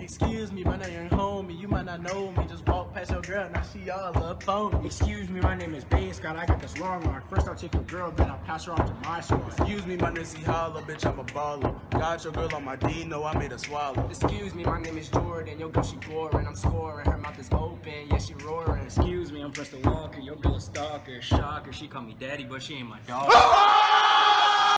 Excuse me, my name ain't homie. You might not know me. Just walk past your girl, now she all up on me. Excuse me, my name is Bay Scott. I got this long mark. First I'll take your girl, then I'll pass her off to my squad. Excuse me, my name is Holla, bitch, I'm a baller. Got your girl on my D, no, I made her swallow. Excuse me, my name is Jordan. Your girl, she boring. I'm scoring. Her mouth is open. Yeah, she roaring. Excuse me, I'm Preston Walker. Your girl a stalker, shocker. She call me daddy, but she ain't my dog.